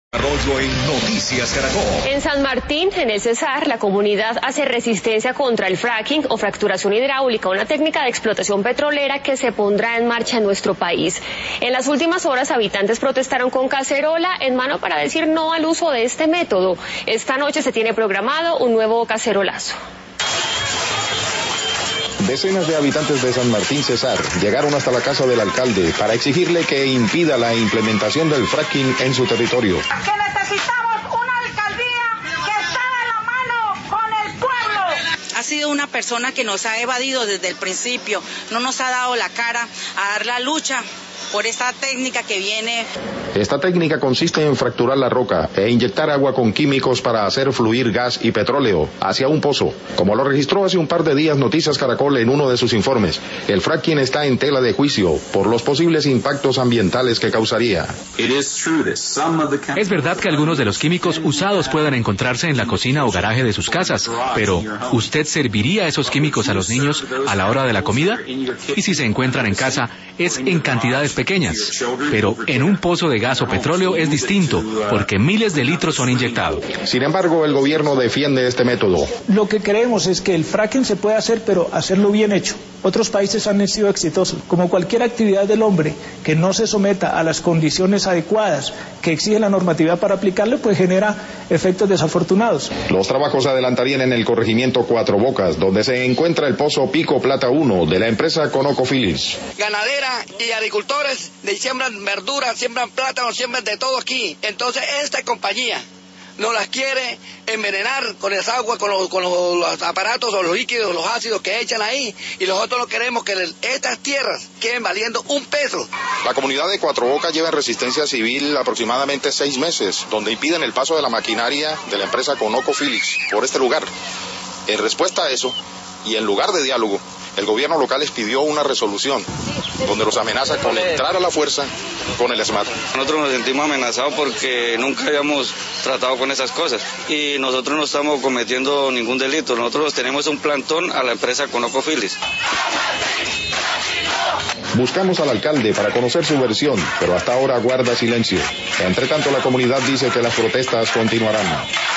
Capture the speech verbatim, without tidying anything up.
Arroyo en Noticias Caracol. En San Martín, en el Cesar, la comunidad hace resistencia contra el fracking o fracturación hidráulica, una técnica de explotación petrolera que se pondrá en marcha en nuestro país. En las últimas horas, habitantes protestaron con cacerola en mano para decir no al uso de este método. Esta noche se tiene programado un nuevo cacerolazo. Decenas de habitantes de San Martín Cesar llegaron hasta la casa del alcalde para exigirle que impida la implementación del fracking en su territorio. Que necesitamos una alcaldía que esté de la mano con el pueblo. Ha sido una persona que nos ha evadido desde el principio, no nos ha dado la cara a dar la lucha por esta técnica que viene. Esta técnica consiste en fracturar la roca e inyectar agua con químicos para hacer fluir gas y petróleo hacia un pozo. Como lo registró hace un par de días Noticias Caracol en uno de sus informes, el fracking está en tela de juicio por los posibles impactos ambientales que causaría. Es verdad que algunos de los químicos usados puedan encontrarse en la cocina o garaje de sus casas, pero ¿usted serviría esos químicos a los niños a la hora de la comida? Y si se encuentran en casa, es en cantidades pequeñas, pero en un pozo de gas o petróleo es distinto, porque miles de litros son inyectados. Sin embargo, el gobierno defiende este método. Lo que creemos es que el fracking se puede hacer, pero hacerlo bien hecho. Otros países han sido exitosos. Como cualquier actividad del hombre que no se someta a las condiciones adecuadas que exige la normativa para aplicarle, pues genera efectos desafortunados. Los trabajos se adelantarían en el corregimiento Cuatro Bocas, donde se encuentra el pozo Pico Plata uno de la empresa ConocoPhillips. Ganadera y agricultores de siembran verduras, siembran plátanos, siembran de todo aquí. Entonces esta compañía no las quiere envenenar con esa agua, con los, con los, los aparatos o los líquidos, los ácidos que echan ahí, y nosotros no queremos que estas tierras queden valiendo un peso. La comunidad de Cuatro Bocas lleva en resistencia civil aproximadamente seis meses, donde impiden el paso de la maquinaria de la empresa ConocoPhillips por este lugar. En respuesta a eso, y en lugar de diálogo, el gobierno local les pidió una resolución donde los amenaza con entrar a la fuerza con el SMAT. Nosotros nos sentimos amenazados porque nunca habíamos tratado con esas cosas y nosotros no estamos cometiendo ningún delito. Nosotros tenemos un plantón a la empresa ConocoPhillips. Buscamos al alcalde para conocer su versión, pero hasta ahora guarda silencio. Entre tanto, la comunidad dice que las protestas continuarán.